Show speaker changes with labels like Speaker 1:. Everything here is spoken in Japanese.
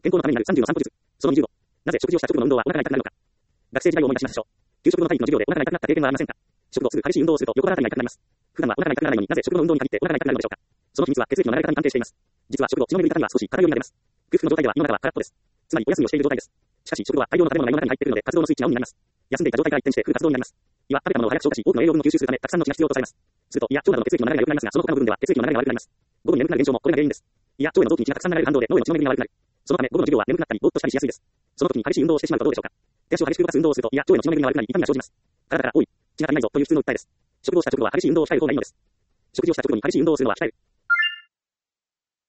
Speaker 1: 健康のためになる30の散歩術。その20号。なぜ食事をした直後の運動はお腹が痛くなるのか。学生時代を思い出しますでしょう。給食後の体育の授業でお腹が痛くなった経験はありませんか。食後すぐ激しい運動をすると横腹あたりが痛くなります。普段はお腹が痛くならないのになぜ食後の運動に限ってお腹が痛くなるのでしょうか。その秘密は血液の流れ方に関係しています。実は食後血の巡り方には少し偏りが出ます。空腹の状態では胃の中は空っぽです。つまりお休みをしている状態です。しかし食後は大量の食べ物が胃の中に入っているので活動のスイッチがオンになります。休んでいた状態から一転してフル活動になります。胃は食べたものを早く消化し多くの栄養分を吸収するためたくさんの血が必要とされます。すると胃や腸などの血液の流れが良くなりますがその他の部分では血液の流れが悪くなります。午後に眠くなる現象もこれが原因です。胃や腸への臓器に血がたくさん流れる反動で脳への血の巡りが悪くなる。そのため午後の授業は眠くなったりぼーっとしたりしやすいです。その時に激しい運動をしてしまうとどうでしょうか。手足を激しく動かす運動をすると胃や腸への血の巡りが悪くなり痛みが生じます。体から多い血が足りないぞという普通の訴えです。食事をした直後は激しい運動を控える方がいいのです。食事をした直後に激しい運動をするのは控える。